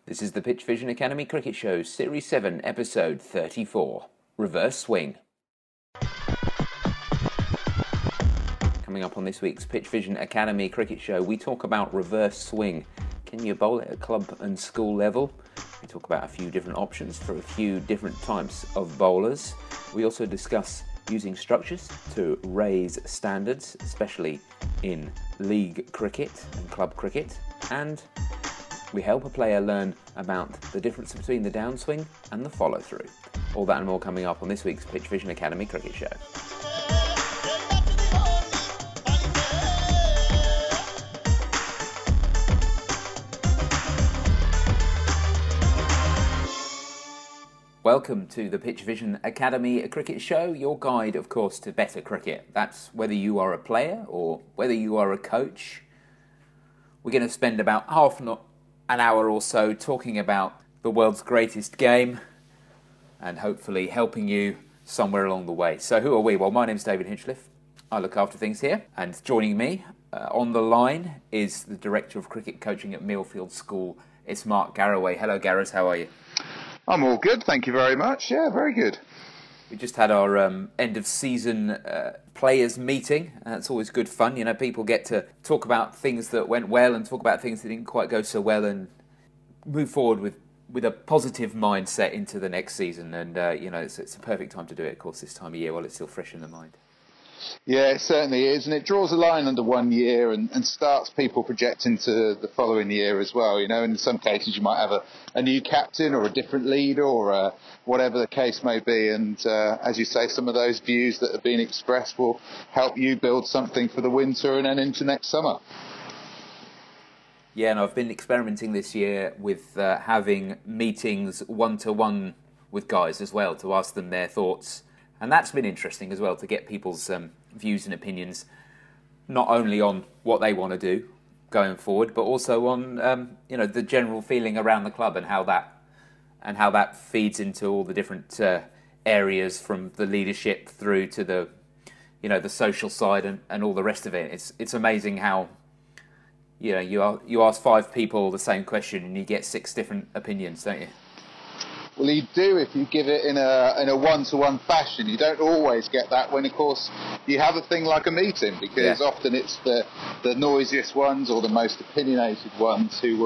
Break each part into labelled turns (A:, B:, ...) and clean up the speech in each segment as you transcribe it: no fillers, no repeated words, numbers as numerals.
A: This is the Pitch Vision Academy Cricket Show, Series 7, Episode 34, Reverse Swing. Coming up on this week's Pitch Vision Academy Cricket Show, we talk about reverse swing. Can you bowl at a club and school level? We talk about a few different options for a few different types of bowlers. We also discuss using structures to raise standards, especially in league cricket and club cricket. And we help a player learn about the difference between the downswing and the follow-through. All that and more coming up on this week's Pitch Vision Academy Cricket Show. Welcome to the Pitch Vision Academy Cricket Show, your guide, of course, to better cricket. That's whether you are a player or whether you are a coach. We're going to spend about an hour or so talking about the world's greatest game and hopefully helping you somewhere along the way. So who are we? Well, my name's David Hinchcliffe. I look after things here. And joining me on the line is the Director of Cricket Coaching at Millfield School. It's Mark Garraway. Hello, Gareth. How are you?
B: I'm all good, thank you very much. Yeah, very good.
A: We just had our end of season players meeting, and it's always good fun. You know, people get to talk about things that went well and talk about things that didn't quite go so well and move forward with a positive mindset into the next season. And, you know, it's a perfect time to do it, of course, this time of year while it's still fresh in the mind.
B: Yeah, it certainly is, and it draws a line under 1 year and starts people projecting to the following year as well. You know, in some cases you might have a new captain or a different leader or whatever the case may be, and as you say, some of those views that have been expressed will help you build something for the winter and then into next summer.
A: Yeah, and I've been experimenting this year with having meetings one-to-one with guys as well to ask them their thoughts. And that's been interesting as well, to get people's views and opinions, not only on what they want to do going forward, but also on you know, the general feeling around the club and how that feeds into all the different areas, from the leadership through to the, you know, the social side and all the rest of it. It's amazing how, you know, you ask 5 people the same question and you get 6 different opinions, don't you?
B: Well, you do if you give it in a one-to-one fashion. You don't always get that when, of course, you have a thing like a meeting, because often it's the noisiest ones or the most opinionated ones who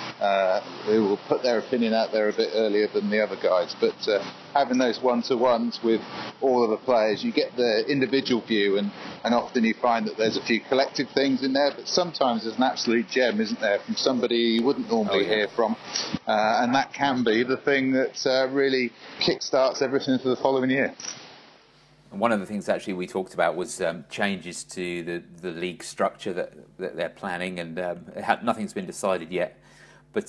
B: will put their opinion out there a bit earlier than the other guys. But having those one-to-ones with all of the players, you get the individual view, and often you find that there's a few collective things in there, but sometimes there's an absolute gem, isn't there, from somebody you wouldn't normally hear from, and that can be the thing that really kickstarts everything for the following year.
A: And one of the things actually we talked about was changes to the league structure that they're planning, and nothing's been decided yet. But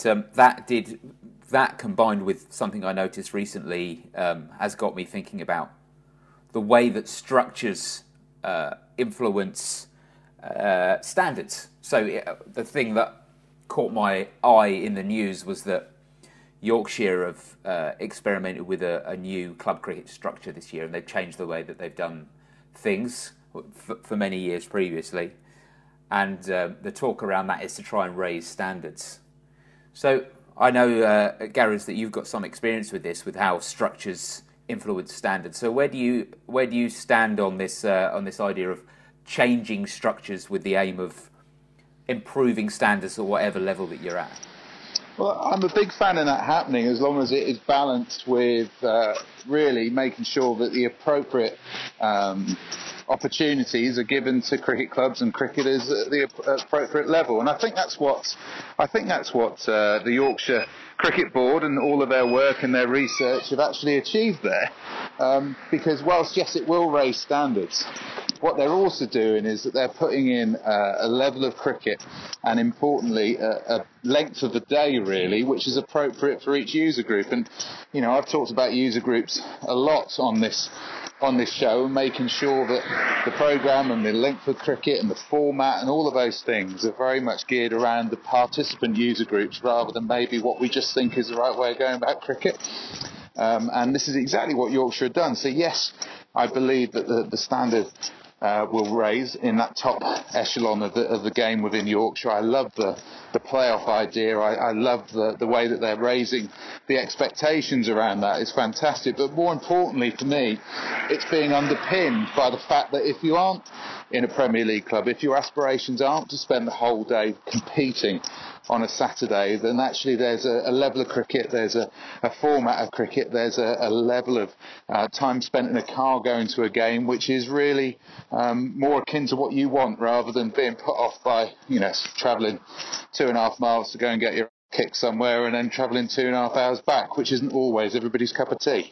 A: that combined with something I noticed recently has got me thinking about the way that structures influence standards. So the thing that caught my eye in the news was that Yorkshire have experimented with a new club cricket structure this year, and they've changed the way that they've done things for many years previously. And the talk around that is to try and raise standards. So I know, Gareth, that you've got some experience with this, with how structures influence standards. So where do you stand on this idea of changing structures with the aim of improving standards at whatever level that you're at?
B: Well, I'm a big fan of that happening, as long as it is balanced with really making sure that the appropriate opportunities are given to cricket clubs and cricketers at the appropriate level. And I think that's what the Yorkshire Cricket Board and all of their work and their research have actually achieved there. Because whilst, yes, it will raise standards, what they're also doing is that they're putting in a level of cricket, and importantly a length of the day, really, which is appropriate for each user group. And, you know, I've talked about user groups a lot on this show, and making sure that the programme and the length of cricket and the format and all of those things are very much geared around the participant user groups, rather than maybe what we just think is the right way of going about cricket. And this is exactly what Yorkshire have done. So yes, I believe that the standard will raise in that top echelon of the game within Yorkshire. I love the the playoff idea. I love the way that they're raising the expectations around that. It's fantastic. But more importantly for me, it's being underpinned by the fact that if you aren't in a Premier League club, if your aspirations aren't to spend the whole day competing on a Saturday, then actually there's a level of cricket, there's a format of cricket, there's a level of time spent in a car going to a game, which is really more akin to what you want, rather than being put off by, travelling 2.5 miles to go and get your kick somewhere and then travelling 2.5 hours back, which isn't always everybody's cup of tea.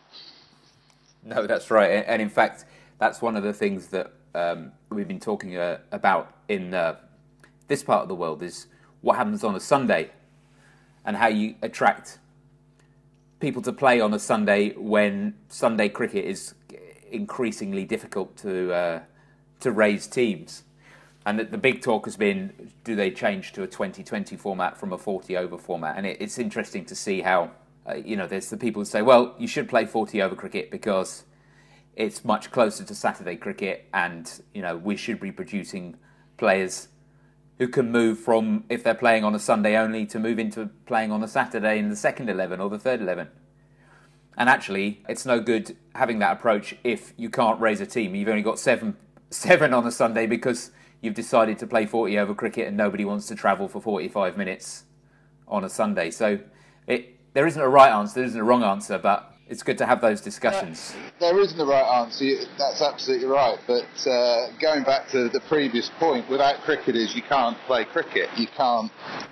A: No, that's right. And in fact, that's one of the things that we've been talking about in this part of the world, is what happens on a Sunday and how you attract people to play on a Sunday when Sunday cricket is increasingly difficult to raise teams. And the big talk has been, do they change to a 20-20 format from a 40-over format? And it's interesting to see how, there's the people who say, well, you should play 40-over cricket because it's much closer to Saturday cricket, and, we should be producing players who can move from, if they're playing on a Sunday only, to move into playing on a Saturday in the second 11 or the third 11. And actually, it's no good having that approach if you can't raise a team. You've only got seven on a Sunday because you've decided to play 40-over cricket and nobody wants to travel for 45 minutes on a Sunday. So there isn't a right answer, there isn't a wrong answer, but it's good to have those discussions.
B: There isn't a right answer, that's absolutely right. But going back to the previous point, without cricketers, you can't play cricket. You can't,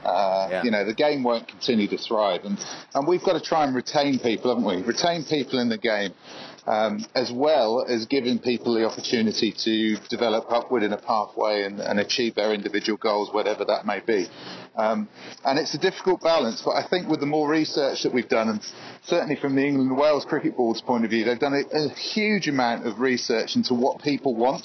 B: the game won't continue to thrive. And we've got to try and retain people, haven't we? Retain people in the game. As well as giving people the opportunity to develop upward in a pathway and achieve their individual goals, whatever that may be. And it's a difficult balance, but I think with the more research that we've done, and certainly from the England and Wales Cricket Board's point of view, they've done a huge amount of research into what people want,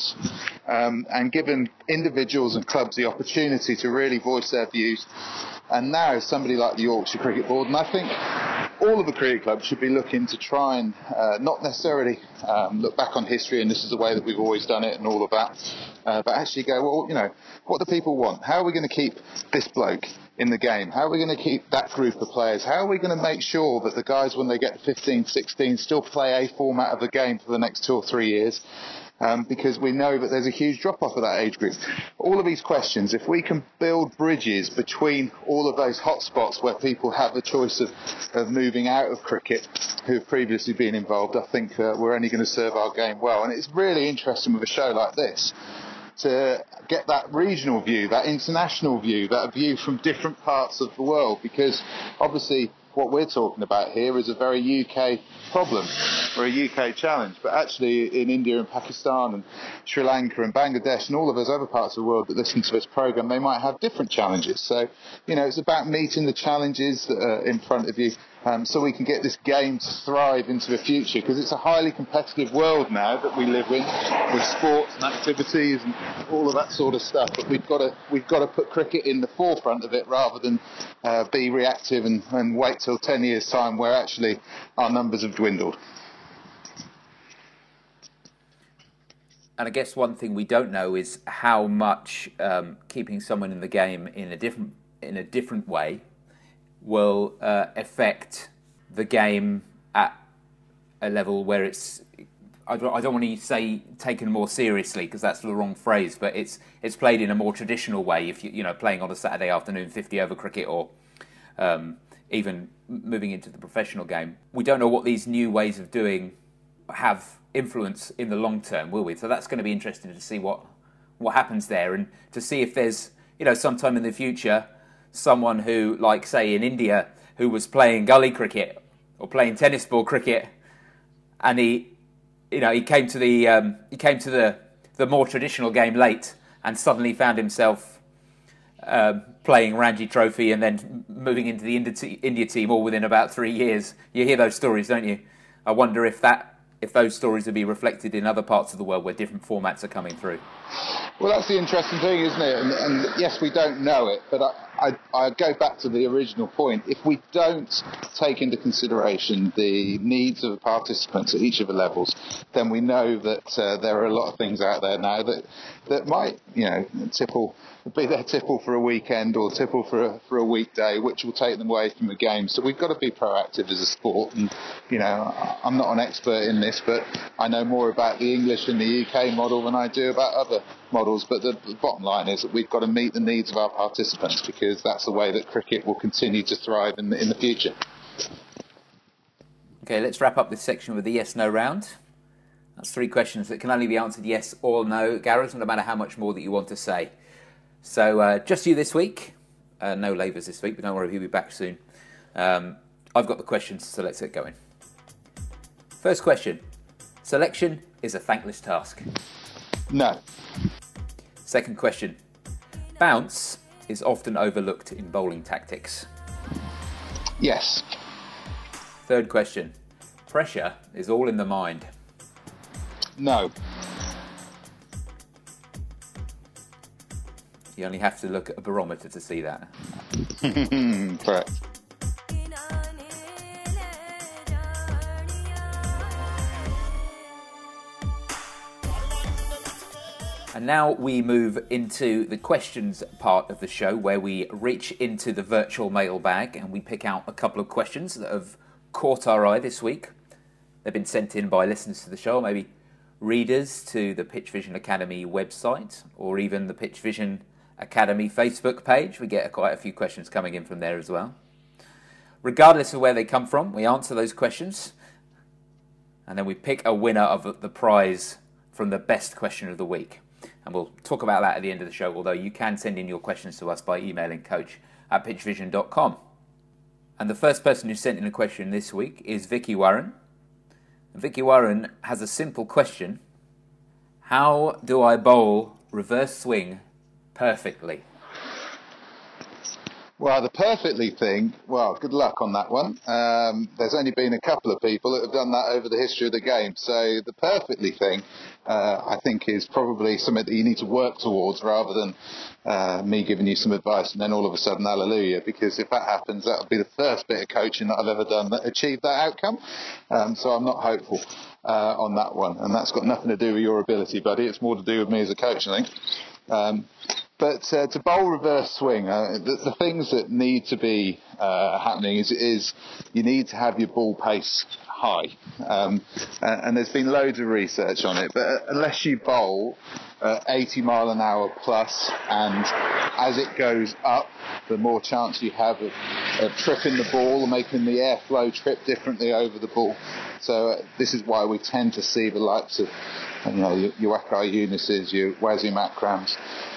B: and given individuals and clubs the opportunity to really voice their views. And now somebody like the Yorkshire Cricket Board, and I think all of the cricket clubs should be looking to try and not necessarily look back on history and this is the way that we've always done it and all of that, but actually go, well, what do people want? How are we going to keep this bloke in the game? How are we going to keep that group of players? How are we going to make sure that the guys, when they get to 15, 16, still play a format of the game for the next 2 or 3 years? Because we know that there's a huge drop-off of that age group. All of these questions, if we can build bridges between all of those hotspots where people have the choice of moving out of cricket who have previously been involved, I think we're only going to serve our game well. And it's really interesting with a show like this to get that regional view, that international view, that view from different parts of the world, because obviously what we're talking about here is a very UK problem or a UK challenge, but actually in India and Pakistan and Sri Lanka and Bangladesh and all of those other parts of the world that listen to this programme, they might have different challenges. So, it's about meeting the challenges that are in front of you, so we can get this game to thrive into the future, because it's a highly competitive world now that we live in, with sports and activities and all of that sort of stuff. But we've got to put cricket in the forefront of it, rather than be reactive and wait till 10 years' time where actually our numbers have dwindled.
A: And I guess one thing we don't know is how much keeping someone in the game in a different way will affect the game at a level where it's, I don't want to say taken more seriously, because that's the wrong phrase, but it's played in a more traditional way. If you playing on a Saturday afternoon 50-over cricket, or even moving into the professional game, we don't know what these new ways of doing have influence in the long term, will we? So that's going to be interesting to see what happens there, and to see if there's sometime in the future someone who, like say in India, who was playing gully cricket or playing tennis ball cricket, and he came to the more traditional game late, and suddenly found himself playing Ranji Trophy and then moving into the India team all within about 3 years. You hear those stories, don't you? I wonder if those stories will be reflected in other parts of the world where different formats are coming through.
B: Well, that's the interesting thing, isn't it? And yes, we don't know it, but I go back to the original point. If we don't take into consideration the needs of the participants at each of the levels, then we know that there are a lot of things out there now that might, be their tipple for a weekend or tipple for a weekday, which will take them away from the game. So we've got to be proactive as a sport. And, I'm not an expert in this, but I know more about the English and the UK model than I do about other models. But the bottom line is that we've got to meet the needs of our participants, because that's the way that cricket will continue to thrive in the future.
A: Okay, let's wrap up this section with the yes-no round. That's 3 questions that can only be answered yes or no, Gareth, no matter how much more that you want to say. So just you this week. No Labours this week, but don't worry, he'll be back soon. I've got the questions, so let's get going. First question. Selection is a thankless task.
B: No.
A: Second question. Bounce is often overlooked in bowling tactics.
B: Yes.
A: Third question. Pressure is all in the mind.
B: No.
A: You only have to look at a barometer to see that.
B: Correct.
A: And now we move into the questions part of the show, where we reach into the virtual mailbag and we pick out a couple of questions that have caught our eye this week. They've been sent in by listeners to the show, maybe readers to the Pitch Vision Academy website, or even the Pitch Vision Academy Facebook page. We get quite a few questions coming in from there as well. Regardless of where they come from, we answer those questions, and then we pick a winner of the prize from the best question of the week. And we'll talk about that at the end of the show, although you can send in your questions to us by emailing coach@pitchvision.com. And the first person who sent in a question this week is Vicky Warren. And Vicky Warren has a simple question. How do I bowl reverse swing perfectly?
B: Well, the perfectly thing, good luck on that one. There's only been a couple of people that have done that over the history of the game. So the perfectly thing, I think, is probably something that you need to work towards, rather than me giving you some advice and then all of a sudden, hallelujah. Because if that happens, that'll be the first bit of coaching that I've ever done that achieved that outcome. So I'm not hopeful on that one. And that's got nothing to do with your ability, buddy. It's more to do with me as a coach, I think. But to bowl reverse swing, the things that need to be happening is you need to have your ball pace high. And there's been loads of research on it. But unless you bowl 80 mile an hour plus, and as it goes up, the more chance you have of tripping the ball and making the airflow trip differently over the ball. So this is why we tend to see the likes of your Waqar Younis's, your Wasim Akrams.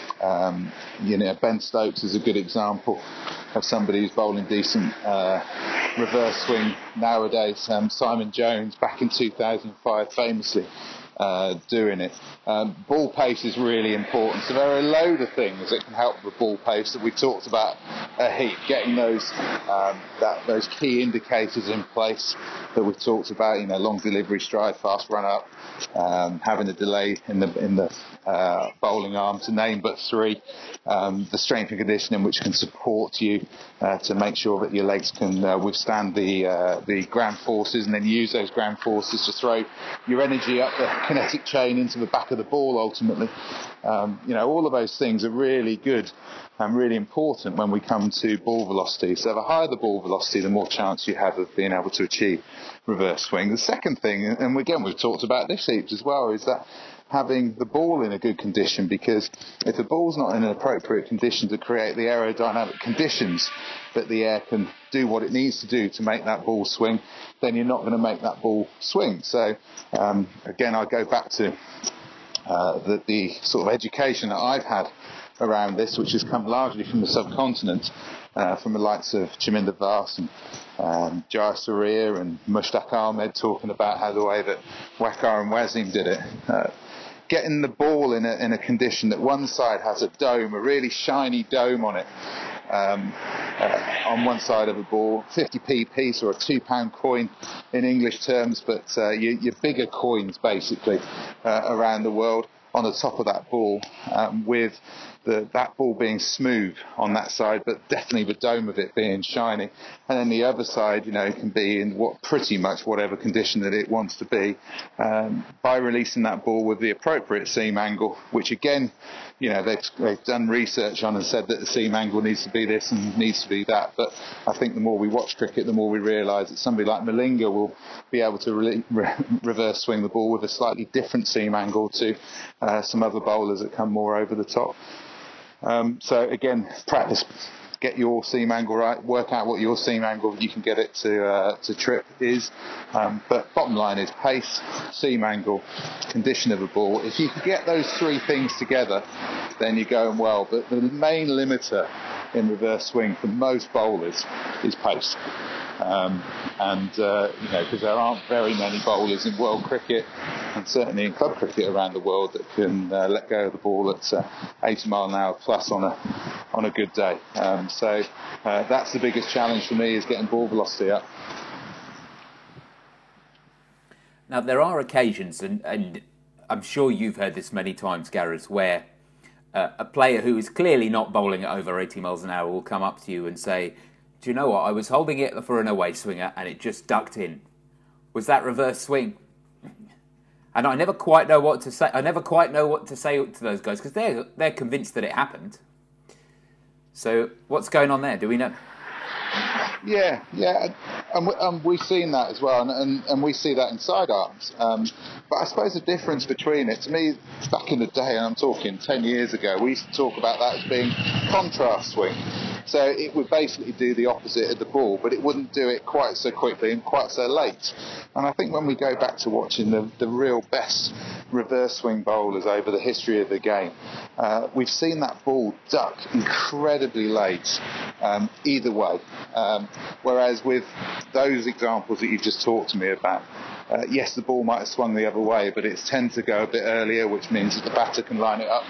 B: Ben Stokes is a good example of somebody who's bowling decent reverse swing nowadays. Simon Jones back in 2005 famously doing it. Ball pace is really important. So there are a load of things that can help with ball pace that we talked about a heap. Getting those key indicators in place that we've talked about. Long delivery stride, fast run up, having a delay in the bowling arm, to name but 3. The strength and conditioning, which can support you to make sure that your legs can withstand the ground forces, and then use those ground forces to throw your energy up the kinetic chain into the back of the ball ultimately. All of those things are really good and really important when we come to ball velocity. So the higher the ball velocity, the more chance you have of being able to achieve reverse swing. The second thing, and again we've talked about this heaps as well, is that having the ball in a good condition, because if the ball's not in an appropriate condition to create the aerodynamic conditions that the air can do what it needs to do to make that ball swing, then you're not going to make that ball swing. So again, I go back to the sort of education that I've had around this, which has come largely from the subcontinent, from the likes of Chaminda Vas and Jaya Surya and Mushtaq Ahmed, talking about how the way that Waqar and Wasim did it. Getting the ball in a condition that one side has a dome, a really shiny dome on it, on one side of the ball, 50p piece or a £2 coin in English terms, but your bigger coins basically around the world on the top of that ball, with that ball being smooth on that side, but definitely the dome of it being shiny. And then the other side, can be in pretty much whatever condition that it wants to be, by releasing that ball with the appropriate seam angle, which again, they've done research on and said that the seam angle needs to be this and needs to be that. But I think the more we watch cricket, the more we realise that somebody like Malinga will be able to reverse swing the ball with a slightly different seam angle to some other bowlers that come more over the top. So again, practice. Get your seam angle right, work out what your seam angle you can get it to trip is. But bottom line is pace, seam angle, condition of a ball. If you can get those three things together, then you're going well. But the main limiter in reverse swing for most bowlers is pace. Because there aren't very many bowlers in world cricket and certainly in club cricket around the world that can let go of the ball at 80 mile an hour plus on a good day. So that's the biggest challenge for me, is getting ball velocity up.
A: Now there are occasions, and I'm sure you've heard this many times, Gareth, where a player who is clearly not bowling at over 80 miles an hour will come up to you and say, do you know what, I was holding it for an away swinger and it just ducked in. Was that reverse swing? And I never quite know what to say. I never quite know what to say to those guys because they're convinced that it happened. So what's going on there? Do we know?
B: Yeah, and we've seen that as well, and we see that in sidearms. But I suppose the difference between it, to me, back in the day, and I'm talking 10 years ago, we used to talk about that as being contrast swing. So it would basically do the opposite of the ball, but it wouldn't do it quite so quickly and quite so late. And I think when we go back to watching the real best reverse swing bowlers over the history of the game, we've seen that ball duck incredibly late, either way. Whereas with those examples that you've just talked to me about, yes, the ball might have swung the other way, but it's tend to go a bit earlier, which means that the batter can line it up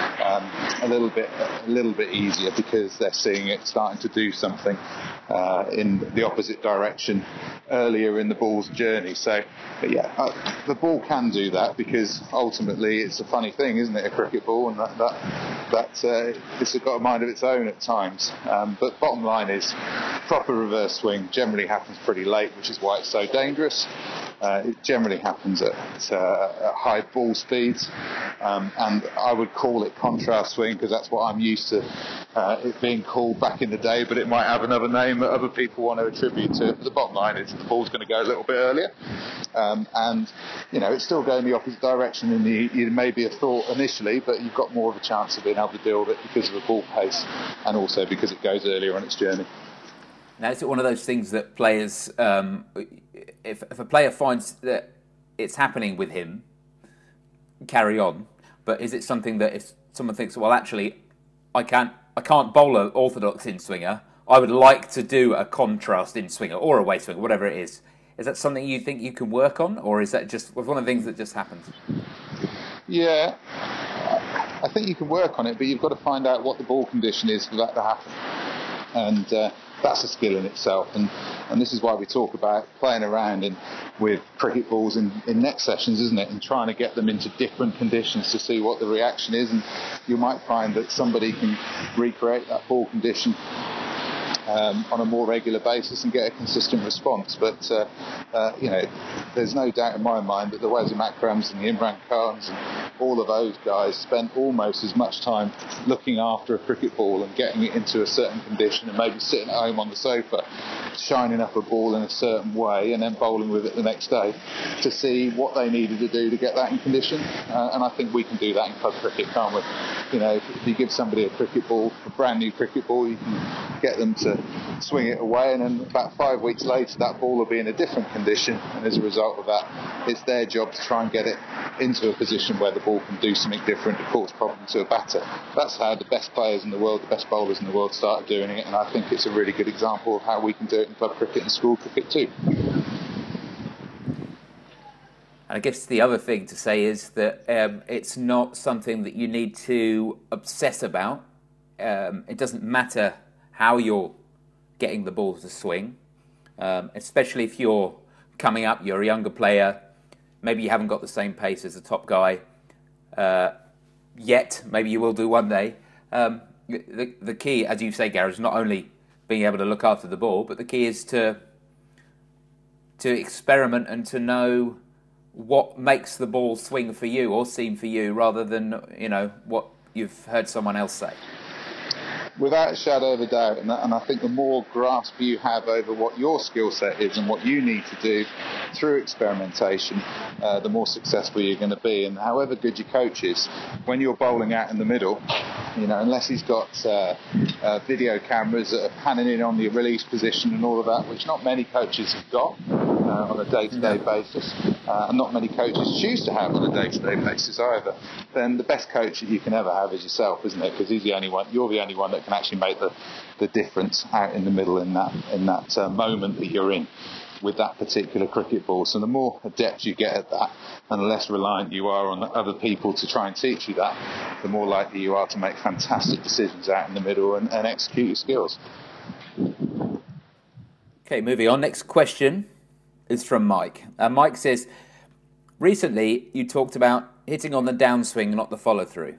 B: a little bit easier because they're seeing it starting to do something in the opposite direction earlier in the ball's journey. So, the ball can do that because ultimately it's a funny thing, isn't it? A cricket ball, and that it's got a mind of its own at times. But bottom line is, proper reverse swing generally happens pretty late, which is why it's so dangerous. It generally happens at high ball speeds, and I would call it contrast swing because that's what I'm used to it being called back in the day, but it might have another name that other people want to attribute to it. But the bottom line is the ball's going to go a little bit earlier, and it's still going the opposite direction than you maybe have thought initially, but you've got more of a chance of being able to deal with it because of the ball pace and also because it goes earlier on its journey.
A: Now, is it one of those things that players, if a player finds that it's happening with him, carry on? But is it something that if someone thinks, well, actually, I can't bowl an orthodox in-swinger, I would like to do a contrast in-swinger or a away swinger, whatever it is that something you think you can work on, or is that just one of the things that just happens?
B: Yeah, I think you can work on it, but you've got to find out what the ball condition is for that to happen. And that's a skill in itself, and this is why we talk about playing around with cricket balls in next sessions, isn't it, and trying to get them into different conditions to see what the reaction is. And you might find that somebody can recreate that ball condition on a more regular basis and get a consistent response. But there's no doubt in my mind that the Wasim Akrams and the Imran Khans and all of those guys spent almost as much time looking after a cricket ball and getting it into a certain condition and maybe sitting at home on the sofa shining up a ball in a certain way and then bowling with it the next day to see what they needed to do to get that in condition. And I think we can do that in club cricket, can't we? If you give somebody a cricket ball, a brand new cricket ball, you can get them to swing it away, and then about 5 weeks later that ball will be in a different condition, and as a result of that it's their job to try and get it into a position where the ball can do something different to cause problem to a batter. That's how the best players in the world, the best bowlers in the world started doing it, and I think it's a really good example of how we can do it in club cricket and school cricket too.
A: I guess the other thing to say is that it's not something that you need to obsess about. It doesn't matter how you're getting the ball to swing, especially if you're coming up, you're a younger player, maybe you haven't got the same pace as the top guy yet, maybe you will do one day. The key, as you say, Gareth, is not only being able to look after the ball, but the key is to experiment and to know what makes the ball swing for you or seem for you, rather than what you've heard someone else say.
B: Without a shadow of a doubt, and I think the more grasp you have over what your skill set is and what you need to do through experimentation, the more successful you're going to be. And however good your coach is, when you're bowling out in the middle, unless he's got video cameras that are panning in on the release position and all of that, which not many coaches have got on a day-to-day basis, and not many coaches choose to have on a day-to-day basis either, then the best coach that you can ever have is yourself, isn't it? Because you're the only one that can actually make the difference out in the middle in that moment that you're in with that particular cricket ball. So the more adept you get at that, and the less reliant you are on other people to try and teach you that, the more likely you are to make fantastic decisions out in the middle and execute your skills.
A: Okay, moving on. Next question is from Mike. Mike says, recently you talked about hitting on the downswing, not the follow-through.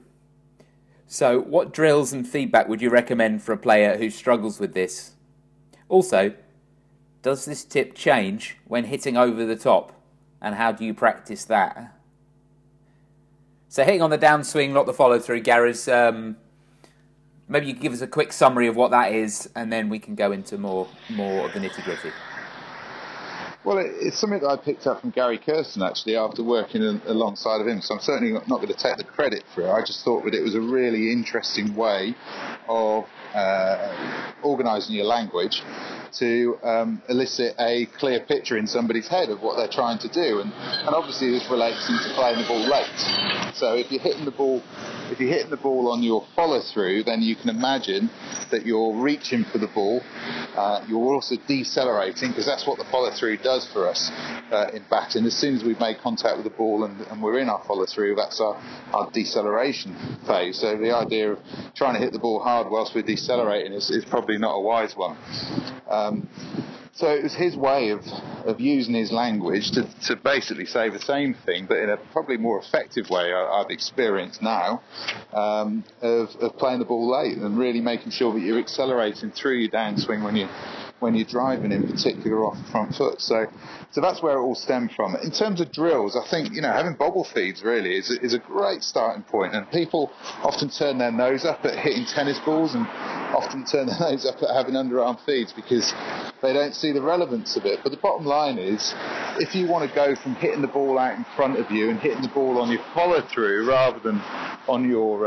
A: So what drills and feedback would you recommend for a player who struggles with this? Also, does this tip change when hitting over the top, and how do you practice that? So hitting on the downswing, not the follow-through, Gareth, maybe you can give us a quick summary of what that is, and then we can go into more of the nitty-gritty.
B: Well, it's something that I picked up from Gary Kirsten, actually, after working alongside of him, so I'm certainly not going to take the credit for it. I just thought that it was a really interesting way of organising your language to elicit a clear picture in somebody's head of what they're trying to do, and obviously this relates into playing the ball late. So if you're hitting the ball on your follow through, then you can imagine that you're reaching for the ball. You're also decelerating, because that's what the follow through does for us in batting. As soon as we've made contact with the ball and we're in our follow through, that's our deceleration phase. So the idea of trying to hit the ball hard whilst we're decelerating is probably not a wise one. So it was his way of using his language to basically say the same thing, but in a probably more effective way I've experienced now, of playing the ball late and really making sure that you're accelerating through your downswing when you're driving, in particular off the front foot. So that's where it all stemmed from. In terms of drills, I think having bobble feeds really is a great starting point, and people often turn their nose up at hitting tennis balls and often turn their nose up at having underarm feeds because they don't see the relevance of it. But the bottom line is, if you want to go from hitting the ball out in front of you and hitting the ball on your follow through rather than on your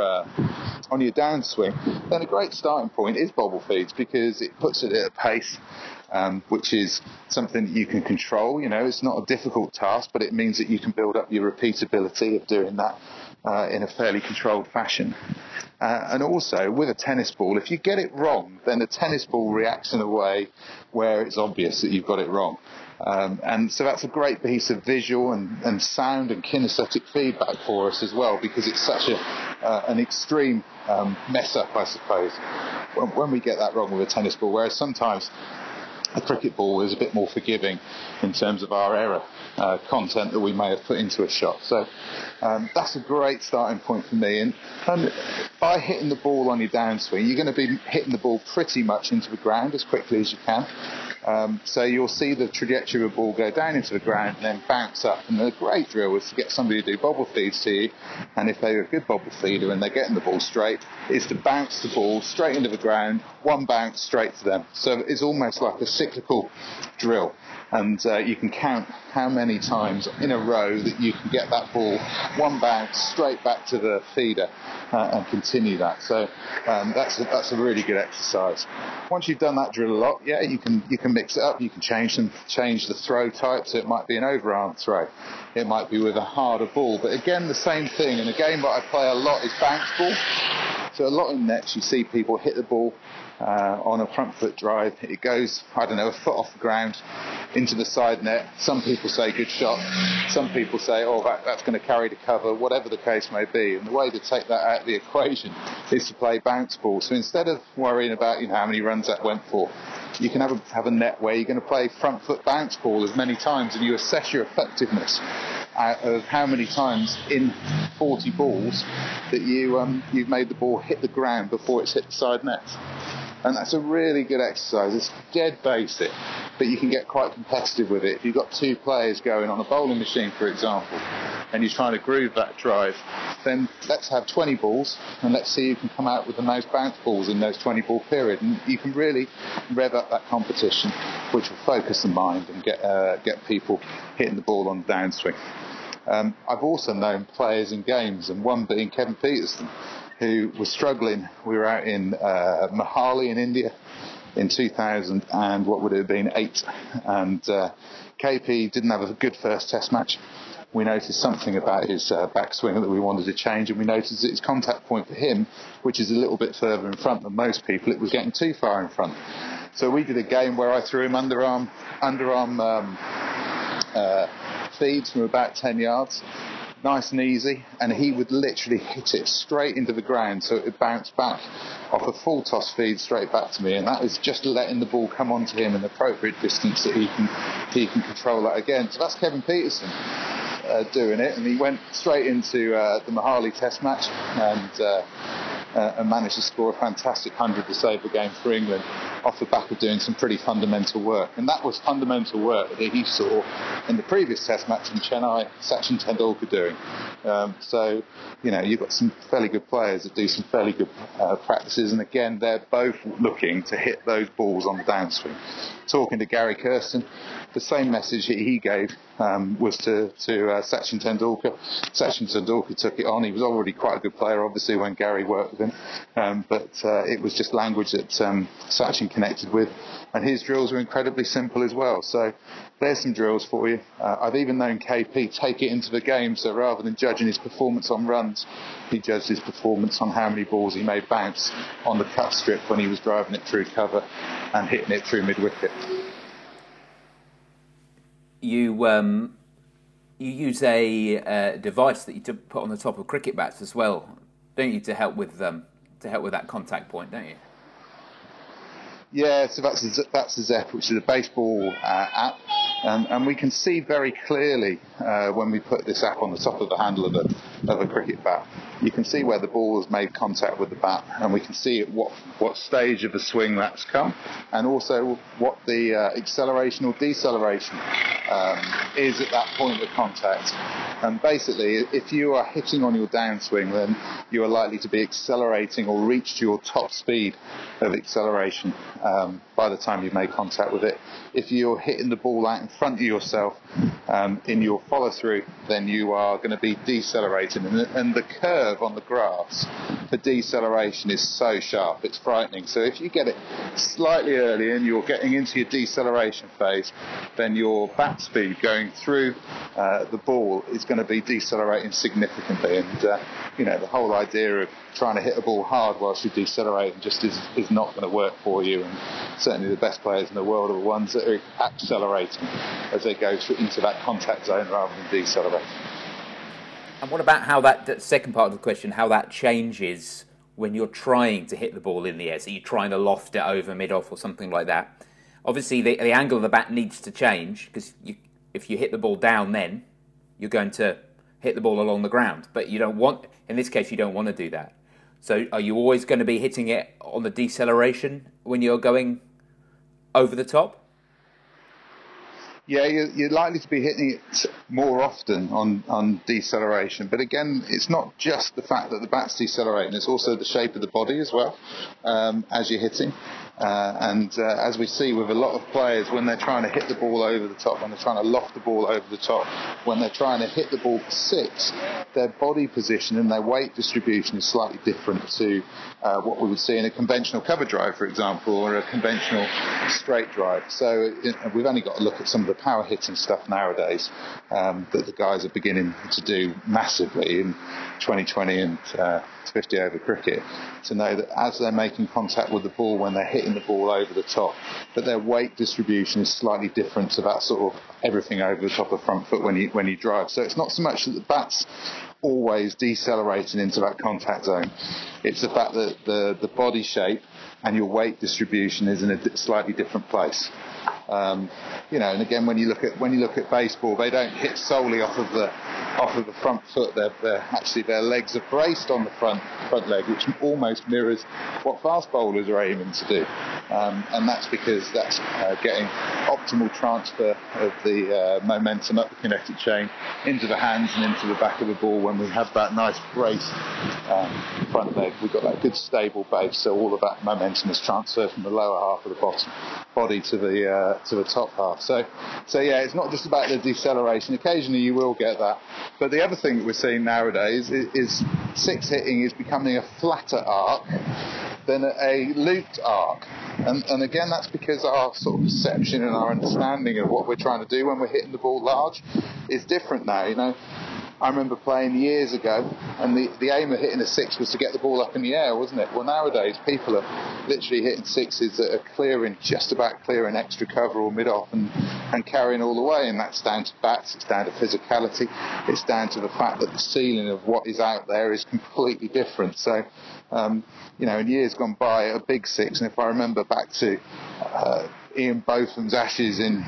B: downswing, then a great starting point is bobble feeds, because it puts it at a pace which is something that you can control. It's not a difficult task, but it means that you can build up your repeatability of doing that in a fairly controlled fashion. And also, with a tennis ball, if you get it wrong, then the tennis ball reacts in a way where it's obvious that you've got it wrong. And so that's a great piece of visual and sound and kinesthetic feedback for us as well, because it's such an extreme mess up, I suppose, when we get that wrong with a tennis ball, whereas sometimes a cricket ball is a bit more forgiving in terms of our error content that we may have put into a shot. So that's a great starting point for me. And by hitting the ball on your downswing, you're going to be hitting the ball pretty much into the ground as quickly as you can. So you'll see the trajectory of the ball go down into the ground and then bounce up. And the great drill is to get somebody to do bobble feeds to you. And if they're a good bobble feeder and they're getting the ball straight, is to bounce the ball straight into the ground, one bounce straight to them. So it's almost like a cyclical drill. And you can count how many times in a row that you can get that ball one bounce straight back to the feeder and continue that. So that's a really good exercise. Once you've done that drill a lot, you can mix it up. You can change the throw type. So it might be an overarm throw. It might be with a harder ball. But again, the same thing. And a game that I play a lot is bounce ball. So a lot in nets, you see people hit the ball on a front foot drive. It goes, a foot off the ground into the side net. Some people say good shot. Some people say, that's going to carry the cover, whatever the case may be. And the way to take that out of the equation is to play bounce ball. So instead of worrying about how many runs that went for, You can have a net where you're going to play front foot bounce ball as many times, and you assess your effectiveness out of how many times in 40 balls that you've made the ball hit the ground before it's hit the side net. And that's a really good exercise. It's dead basic, but you can get quite competitive with it. If you've got two players going on a bowling machine, for example, and you're trying to groove that drive, then let's have 20 balls and let's see who can come out with the most bounce balls in those 20 ball period. And you can really rev up that competition, which will focus the mind and get people hitting the ball on the downswing. I've also known players in games, and one being Kevin Pietersen, who was struggling. We were out in Mohali in India in 2000 and what would it have been, 8, and KP didn't have a good first test match. We noticed something about his backswing that we wanted to change, and we noticed that his contact point for him, which is a little bit further in front than most people, it was getting too far in front. So we did a game where I threw him underarm feeds from about 10 yards, nice and easy, and he would literally hit it straight into the ground, so it would bounce back off a full toss feed straight back to me, and that is just letting the ball come onto him in the appropriate distance that he can control that again. So that's Kevin Pietersen doing it, and he went straight into the Mohali Test match and managed to score a fantastic 100 to save the game for England off the back of doing some pretty fundamental work. And that was fundamental work that he saw in the previous Test match in Chennai, Sachin Tendulkar doing. So, you've got some fairly good players that do some fairly good practices, and again, they're both looking to hit those balls on the downswing. Talking to Gary Kirsten, the same message he gave was to Sachin Tendulkar. Sachin Tendulkar took it on. He was already quite a good player, obviously, when Gary worked with him, but it was just language that Sachin connected with, and his drills were incredibly simple as well. So there's some drills for you. I've even known KP take it into the game, so rather than judging his performance on runs, he judged his performance on how many balls he made bounce on the cut strip when he was driving it through cover and hitting it through mid-wicket.
A: You use a device that you put on the top of cricket bats as well, don't you, to help with that contact point, don't you?
B: Yeah, so that's the ZEP, which is a baseball app, and we can see very clearly when we put this app on the top of the handle of a cricket bat. You can see where the ball has made contact with the bat, and we can see at what stage of the swing that's come, and also what the acceleration or deceleration is at that point of contact. And basically, if you are hitting on your downswing, then you are likely to be accelerating or reach your top speed of acceleration by the time you've made contact with it. If you're hitting the ball out in front of yourself in your follow-through, then you are going to be decelerating. And the curve on the graphs for deceleration is so sharp, it's frightening. So if you get it slightly early and you're getting into your deceleration phase, then your bat speed going through the ball is going to be decelerating significantly. And the whole idea of trying to hit a ball hard whilst you're decelerating just is not going to work for you. And certainly the best players in the world are the ones that are accelerating as they go into that contact zone rather than decelerating.
A: And what about how that second part of the question, how that changes when you're trying to hit the ball in the air? So you're trying to loft it over mid-off or something like that. Obviously, the angle of the bat needs to change, because if you hit the ball down, then you're going to hit the ball along the ground. But in this case, you don't want to do that. So are you always going to be hitting it on the deceleration when you're going over the top?
B: Yeah, you're likely to be hitting it more often on deceleration. But again, it's not just the fact that the bat's decelerating, it's also the shape of the body as well as you're hitting. As we see with a lot of players, when they're trying to hit the ball over the top, when they're trying to loft the ball over the top, when they're trying to hit the ball for six, their body position and their weight distribution is slightly different to what we would see in a conventional cover drive, for example, or a conventional straight drive. So we've only got to look at some of the power hitting stuff nowadays that the guys are beginning to do massively in 2020 and 50 over cricket, to know that as they're making contact with the ball when they're hitting the ball over the top, that their weight distribution is slightly different to that sort of everything over the top of front foot when you drive. So it's not so much that the bat's always decelerating into that contact zone. It's the fact that the body shape and your weight distribution is in a slightly different place. And again, when you look at baseball, they don't hit solely off of the front foot. Their legs are braced on the front leg, which almost mirrors what fast bowlers are aiming to do, and that's because that's getting optimal transfer of the momentum up the kinetic chain into the hands and into the back of the ball. When we have that nice braced front leg, we've got that good stable base, so all of that momentum is transferred from the lower half of the body to the top half. So yeah, it's not just about the deceleration. Occasionally you will get that, but the other thing that we're seeing nowadays is six hitting is becoming a flatter arc than a looped arc, and again, that's because our sort of perception and our understanding of what we're trying to do when we're hitting the ball large is different now. I remember playing years ago, and the aim of hitting a six was to get the ball up in the air, wasn't it? Well, nowadays people are literally hitting sixes that are just about clearing extra cover or mid-off and carrying all the way, and that's down to bats, it's down to physicality, it's down to the fact that the ceiling of what is out there is completely different. So, in years gone by, a big six, and if I remember back to Ian Botham's Ashes in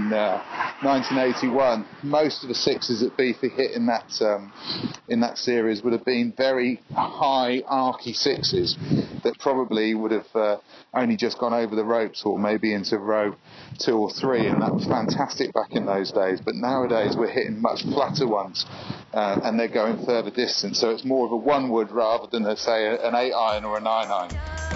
B: 1981, most of the sixes that Beefy hit in that series would have been very high archy sixes that probably would have only just gone over the ropes or maybe into row 2 or 3, and that was fantastic back in those days. But nowadays we're hitting much flatter ones, and they're going further distance, so it's more of a 1 wood rather than say an 8 iron or a 9 iron.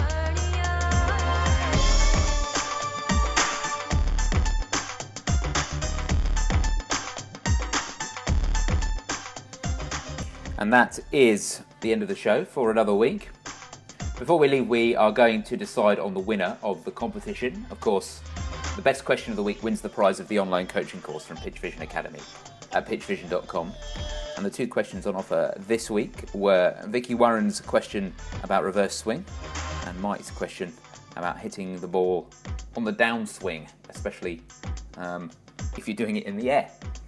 A: And that is the end of the show for another week. Before we leave, we are going to decide on the winner of the competition. Of course, the best question of the week wins the prize of the online coaching course from Pitch Vision Academy at pitchvision.com. And the 2 questions on offer this week were Vicky Warren's question about reverse swing and Mike's question about hitting the ball on the downswing, especially if you're doing it in the air.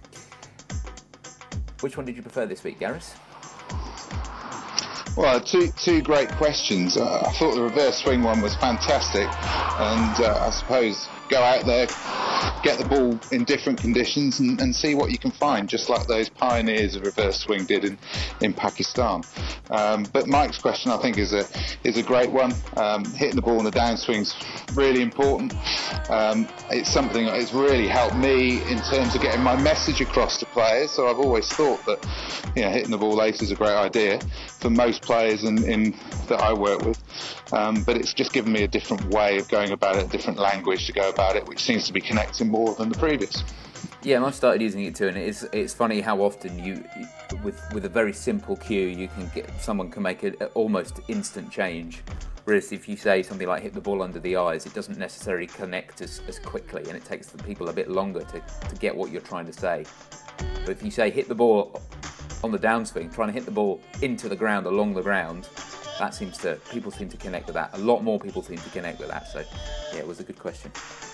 A: Which one did you prefer this week, Gareth?
B: Well, two great questions. I thought the reverse swing one was fantastic, and I suppose go out there, get the ball in different conditions and see what you can find, just like those pioneers of reverse swing did in Pakistan. But Mike's question, I think, is a great one. Hitting the ball in the downswing's really important. It's something that has really helped me in terms of getting my message across to players. So I've always thought that hitting the ball late is a great idea for most players that I work with. But it's just given me a different way of going about it, a different language to go about it, which seems to be connecting more than the previous.
A: Yeah, and I've started using it too, and it's funny how often you, with a very simple cue, someone can make an almost instant change. Whereas if you say something like hit the ball under the eyes, it doesn't necessarily connect as quickly, and it takes the people a bit longer to get what you're trying to say. But if you say hit the ball on the downswing, trying to hit the ball into the ground, along the ground, people seem to connect with that. A lot more people seem to connect with that. So yeah, it was a good question.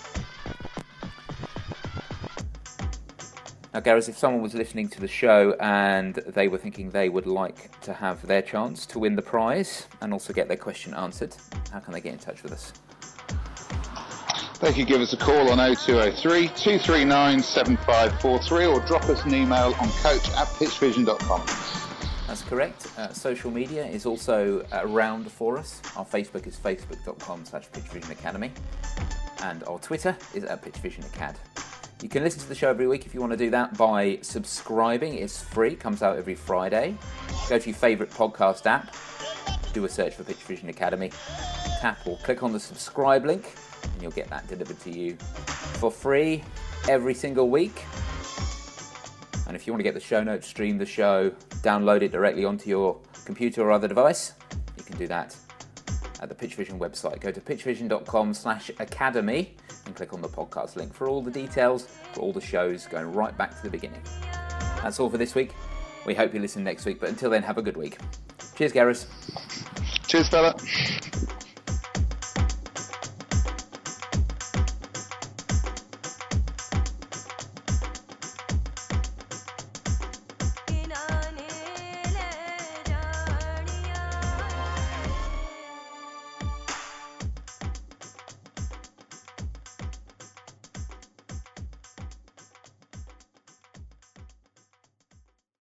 A: Now, Gareth, if someone was listening to the show and they were thinking they would like to have their chance to win the prize and also get their question answered, how can they get in touch with us?
B: They could give us a call on 0203 239 7543 or drop us an email on coach@pitchvision.com.
A: That's correct. Social media is also around for us. Our Facebook is facebook.com/pitchvisionacademy, and our Twitter is @pitchvisionacad. You can listen to the show every week if you want to do that by subscribing. It's free, comes out every Friday. Go to your favourite podcast app, do a search for Pitch Vision Academy, tap or click on the subscribe link, and you'll get that delivered to you for free every single week. And if you want to get the show notes, stream the show, download it directly onto your computer or other device, you can do that at the Pitch Vision website. Go to pitchvision.com/academy and click on the podcast link for all the details, for all the shows, going right back to the beginning. That's all for this week. We hope you listen next week, but until then, have a good week. Cheers, Gareth.
B: Cheers, fella.